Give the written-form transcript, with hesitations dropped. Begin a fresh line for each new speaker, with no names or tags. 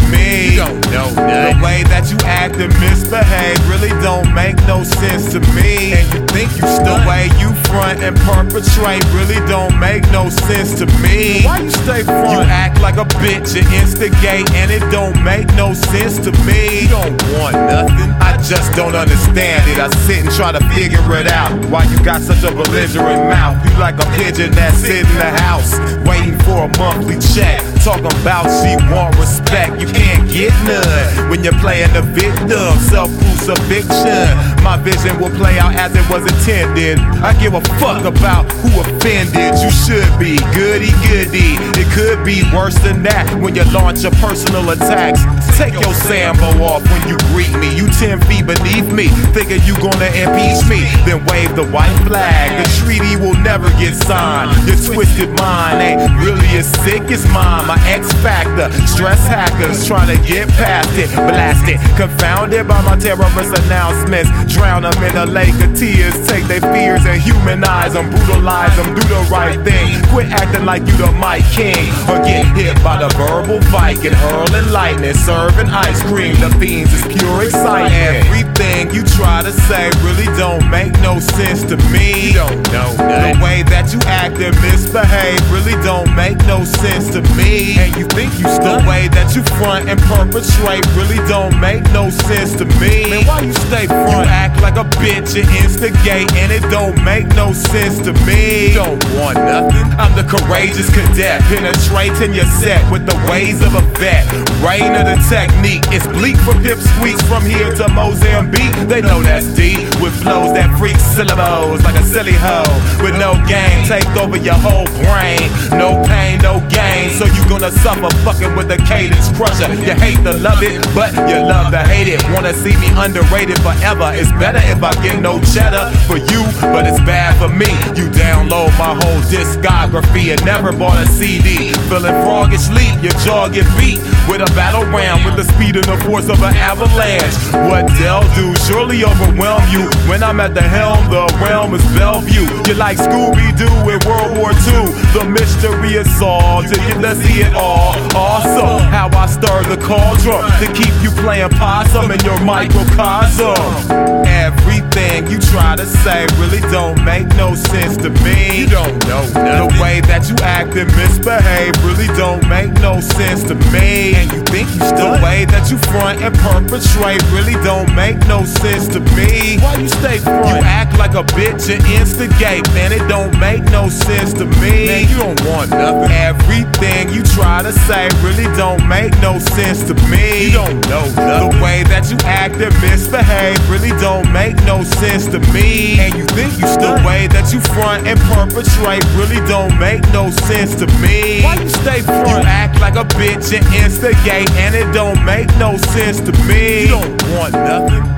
me. You don't know nothing. The way that you act and misbehave really don't make no sense to me. And you think you still, the way you front and perpetrate really don't make no sense to me. Why you stay front? You act like a bitch, you instigate, and it don't make no sense to me. You don't want nothing. I just don't understand it. I sit and try to figure it out. Why you got such a belligerent mouth? You like a pigeon that sit in the house waiting for a monthly check. Talking about she want respect, you can't get none when you're playing the victim, self-crucifixion. My vision will play out as it was intended. I give a fuck about who offended. You should be goody-goody. It could be worse than that when you launch your personal attacks. Take your Sambo off when you greet me. You 10 feet beneath me, thinking you gonna impeach me. Then wave the white flag. The treaty will never get signed. Your twisted mind ain't really as sick as mine. My X factor, stress hackers trying to get past it. Blasted, confounded by my terrorist announcements. Drown them in a lake of tears. Take their fears and humanize them, brutalize them. Do the right thing. Quit acting like you the Mike King, or get hit by the verbal Viking. Hurling lightning, serving ice cream. The fiends is pure excitement. Everything you try to say really don't make no sense to me. You don't know nothing. The way that you act and misbehave really don't make no sense to me. And you think you still, the way that you front and perpetrate really don't make no sense to me. Man, why you stay front? You act like a bitch and instigate, and it don't make no sense to me. You don't want nothing. I'm the courageous cadet, penetrating your set with the ways of a vet. Reign of the technique, it's bleak for pipsqueaks from here to Mozambique. They know that's deep, with flows that freak syllables like a silly hoe. With no game, take over your whole brain. No pain, no gain, so you gonna suffer fucking with the cadence crusher. You hate to love it, but you love to hate it. Wanna see me underrated forever. It's better if I get no cheddar for you, but it's bad for me. You download my whole discography and never bought a CD. Feeling froggishly, your jaw get beat with a battle ram with the speed and the force of an avalanche. What they'll do surely overwhelm you. When I'm at the helm, the realm is Bellevue. You're like Scooby-Doo in World War II. The mystery is solved till you let's see it all. Awesome, how I stir the cauldron to keep you playing possum in your microcosm. Everything you try to say really don't make no sense to me. You don't know nothing. The way that you act and misbehave really don't make no sense to me. And you think you still, the way that you front and perpetrate really don't make no sense to me. Why you stay front? You act like a bitch and instigate, man, it don't make no sense to me. Man, you don't want nothing. Everything you try to say really don't make no sense to me. You don't know nothing. The way that you act and misbehave really don't make no sense to me. And you think you still, the way that you front and perpetrate really don't make no sense to me. Why you stay front? You act like a bitch and instigate, and it don't make no sense to me. You don't want nothing.